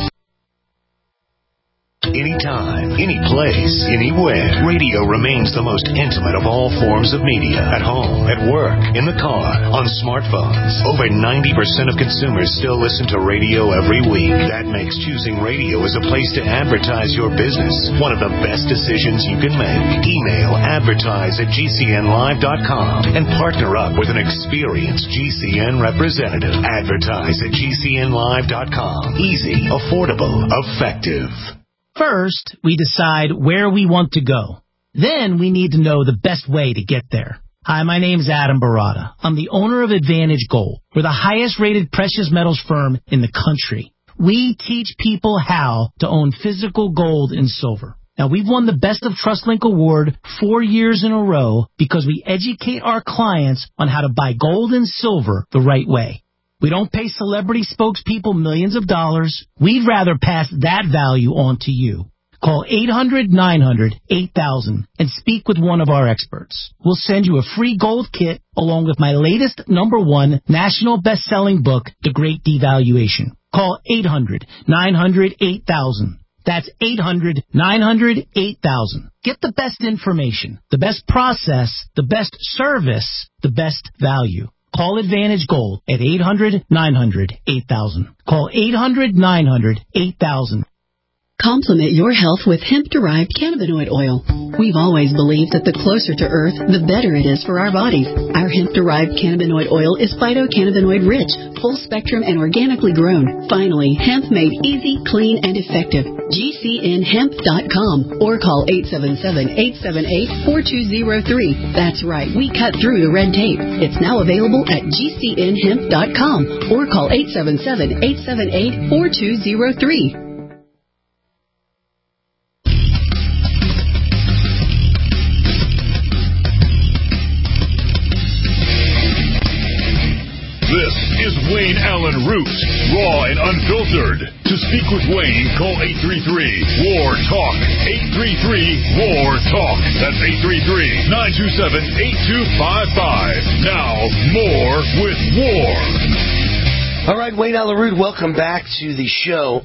Anytime, any place, anywhere. Radio remains the most intimate of all forms of media. At home, at work, in the car, on smartphones. Over ninety percent of consumers still listen to radio every week. That makes choosing radio as a place to advertise your business one of the best decisions you can make. Email advertise at G C N live dot com and partner up with an experienced G C N representative. Advertise at G C N live dot com. Easy, affordable, effective. First, we decide where we want to go. Then we need to know the best way to get there. Hi, my name's Adam Barada. I'm the owner of Advantage Gold. We're the highest rated precious metals firm in the country. We teach people how to own physical gold and silver. Now, we've won the Best of TrustLink Award four years in a row because we educate our clients on how to buy gold and silver the right way. We don't pay celebrity spokespeople millions of dollars. We'd rather pass that value on to you. Call eight hundred nine hundred eight thousand and speak with one of our experts. We'll send you a free gold kit along with my latest number one national best-selling book, The Great Devaluation. Call eight hundred nine hundred eight thousand. That's eight hundred nine hundred eight thousand. Get the best information, the best process, the best service, the best value. Call Advantage Gold at eight hundred nine hundred eight thousand. Call eight hundred nine hundred eight thousand. Complement your health with hemp-derived cannabinoid oil. We've always believed that the closer to Earth, the better it is for our bodies. Our hemp-derived cannabinoid oil is phytocannabinoid-rich, full-spectrum, and organically grown. Finally, hemp made easy, clean, and effective. G C N hemp dot com or call eight seven seven, eight seven eight, four two zero three. That's right, we cut through the red tape. It's now available at G C N hemp dot com or call eight seven seven, eight seven eight, four two zero three. This is Wayne Allen Root, raw and unfiltered. To speak with Wayne, call eight three three, W A R, TALK. eight three three, W A R, TALK. That's eight three three, nine two seven, eight two five five. Now, more with W A R. All right, Wayne Allen Root, welcome back to the show.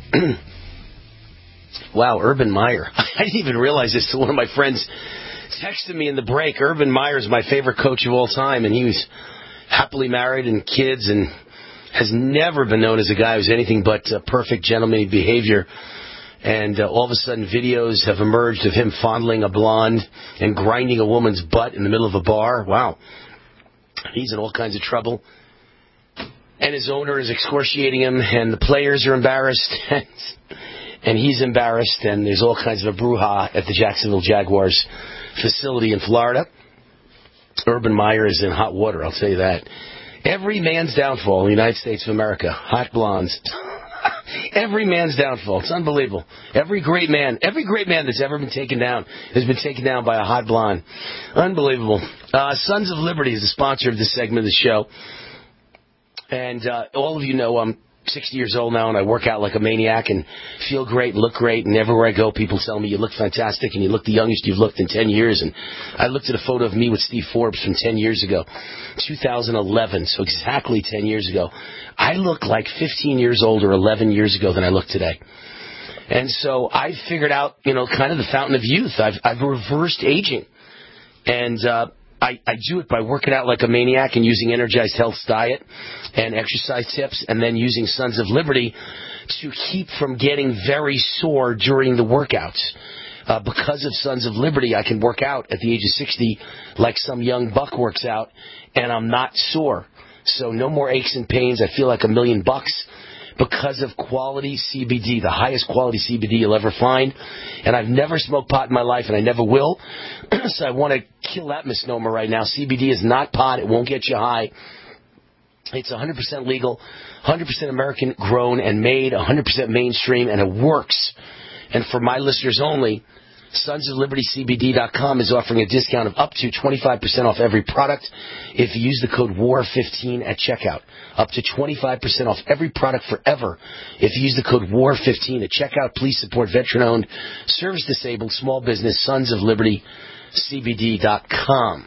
Wow, Urban Meyer. I didn't even realize this till one of my friends texted me in the break. Urban Meyer is my favorite coach of all time, and he was happily married and kids and has never been known as a guy who's anything but uh, perfect gentlemanly behavior. And uh, all of a sudden videos have emerged of him fondling a blonde and grinding a woman's butt in the middle of a bar. Wow. He's in all kinds of trouble. And his owner is excoriating him, and the players are embarrassed, and, and he's embarrassed, and there's all kinds of a brouhaha at the Jacksonville Jaguars facility in Florida. Urban Meyer is in hot water, I'll tell you that. Every man's downfall in the United States of America, hot blondes. Every man's downfall. It's unbelievable. Every great man, every great man that's ever been taken down has been taken down by a hot blonde. Unbelievable. Uh, Sons of Liberty is the sponsor of this segment of the show. And uh, all of you know I'm sixty years old now, and I work out like a maniac and feel great and look great. And everywhere I go, people tell me you look fantastic and you look the youngest you've looked in ten years. And I looked at a photo of me with Steve Forbes from ten years ago, two thousand eleven, so exactly ten years ago. I look like fifteen years older, eleven years ago than I look today. And so I figured out, you know, kind of the fountain of youth. I've, I've reversed aging. And uh, I, I do it by working out like a maniac and using Energized Health's diet and exercise tips, and then using Sons of Liberty to keep from getting very sore during the workouts. Uh, because of Sons of Liberty, I can work out at the age of sixty like some young buck works out, and I'm not sore. So no more aches and pains. I feel like a million bucks because of quality C B D, the highest quality C B D you'll ever find. And I've never smoked pot in my life, and I never will. So I want to kill that misnomer right now. C B D is not pot. It won't get you high. It's one hundred percent legal, one hundred percent American grown and made, one hundred percent mainstream, and it works. And for my listeners only, Sons of Liberty C B D dot com is offering a discount of up to twenty-five percent off every product if you use the code W A R fifteen at checkout. Up to twenty-five percent off every product forever if you use the code W A R fifteen at checkout. Please support veteran-owned, service-disabled, small business, Sons of Liberty C B D dot com.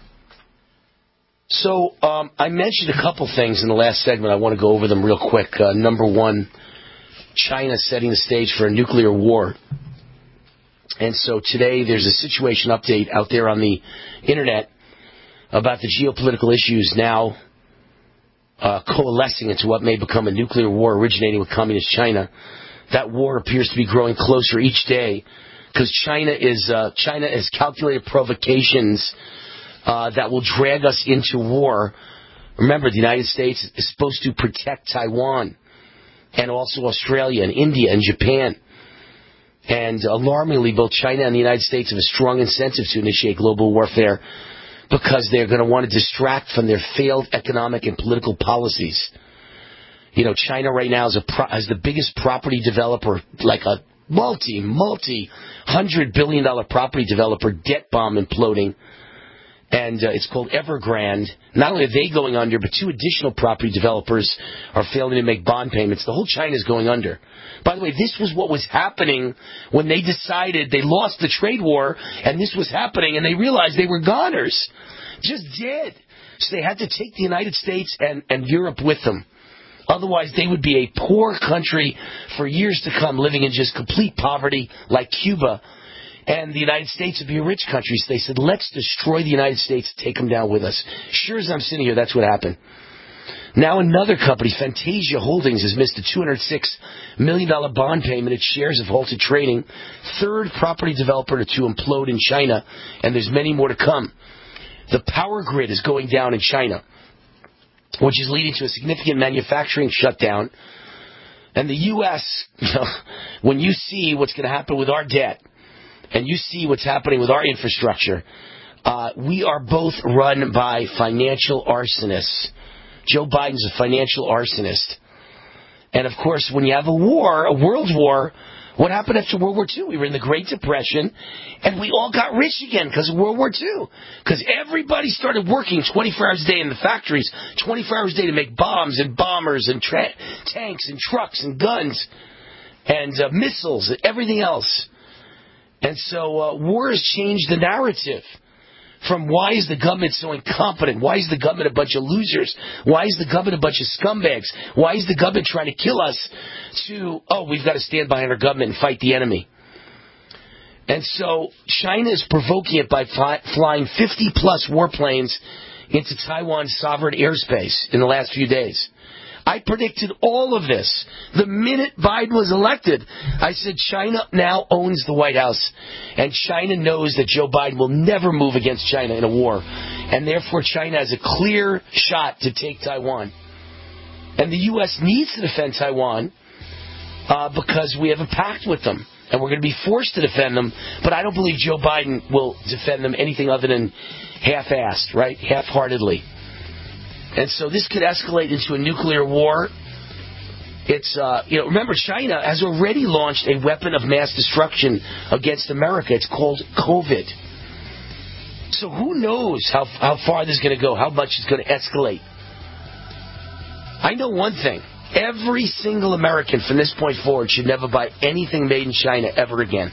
So um, I mentioned a couple things in the last segment. I want to go over them real quick. Uh, number one, China setting the stage for a nuclear war. And so today there's a situation update out there on the Internet about the geopolitical issues now uh, coalescing into what may become a nuclear war originating with communist China. That war appears to be growing closer each day because China is uh, China has calculated provocations uh, that will drag us into war. Remember, the United States is supposed to protect Taiwan and also Australia and India and Japan. And alarmingly, both China and the United States have a strong incentive to initiate global warfare because they're going to want to distract from their failed economic and political policies. You know, China right now is, a pro- is the biggest property developer, like a multi, multi, hundred billion dollar property developer, debt bomb imploding. And uh, it's called Evergrande. Not only are they going under, but two additional property developers are failing to make bond payments. The whole China is going under. By the way, this was what was happening when they decided they lost the trade war, and this was happening, and they realized they were goners. Just dead. So they had to take the United States and, and Europe with them. Otherwise, they would be a poor country for years to come, living in just complete poverty like Cuba. And the United States would be a rich country. So they said, let's destroy the United States, take them down with us. Sure as I'm sitting here, that's what happened. Now another company, Fantasia Holdings, has missed a two hundred six million dollars bond payment. Its shares have halted trading. Third property developer to implode in China, and there's many more to come. The power grid is going down in China, which is leading to a significant manufacturing shutdown. And the U S, you know, when you see what's going to happen with our debt, and you see what's happening with our infrastructure, uh, we are both run by financial arsonists. Joe Biden's a financial arsonist. And, of course, when you have a war, a world war, what happened after World War Two? We were in the Great Depression, and we all got rich again because of World War Two. Because everybody started working twenty-four hours a day in the factories, twenty-four hours a day to make bombs and bombers and tra- tanks and trucks and guns and uh, missiles and everything else. And so uh, war has changed the narrative from why is the government so incompetent? Why is the government a bunch of losers? Why is the government a bunch of scumbags? Why is the government trying to kill us? To, oh, we've got to stand behind our government and fight the enemy. And so China is provoking it by fly, flying fifty plus warplanes into Taiwan's sovereign airspace in the last few days. I predicted all of this. The minute Biden was elected, I said China now owns the White House. And China knows that Joe Biden will never move against China in a war. And therefore China has a clear shot to take Taiwan. And the U S needs to defend Taiwan uh, because we have a pact with them. And we're going to be forced to defend them. But I don't believe Joe Biden will defend them anything other than half-assed, right? Half-heartedly. And so this could escalate into a nuclear war. It's, uh, you know, remember, China has already launched a weapon of mass destruction against America. It's called COVID. So who knows how how far this is going to go, how much it's going to escalate. I know one thing. Every single American from this point forward should never buy anything made in China ever again.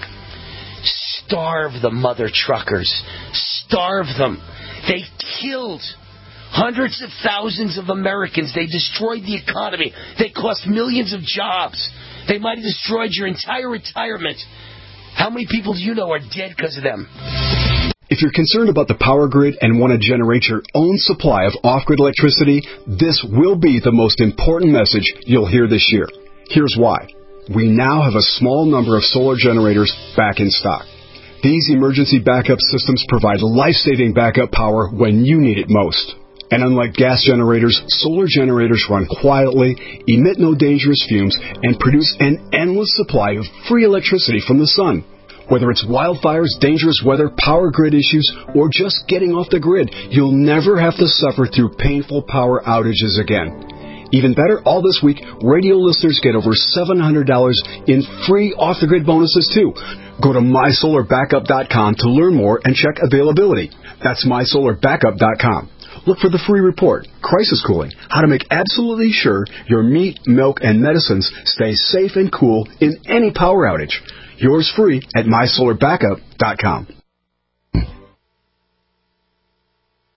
Starve the mother truckers. Starve them. They killed hundreds of thousands of Americans. They destroyed the economy. They cost millions of jobs. They might have destroyed your entire retirement. How many people do you know are dead because of them? If you're concerned about the power grid and want to generate your own supply of off-grid electricity, this will be the most important message you'll hear this year. Here's why. We now have a small number of solar generators back in stock. These emergency backup systems provide life-saving backup power when you need it most. And unlike gas generators, solar generators run quietly, emit no dangerous fumes, and produce an endless supply of free electricity from the sun. Whether it's wildfires, dangerous weather, power grid issues, or just getting off the grid, you'll never have to suffer through painful power outages again. Even better, all this week, radio listeners get over seven hundred dollars in free off-the-grid bonuses, too. Go to my solar backup dot com to learn more and check availability. That's my solar backup dot com. Look for the free report, Crisis Cooling, how to make absolutely sure your meat, milk, and medicines stay safe and cool in any power outage. Yours free at my solar backup dot com.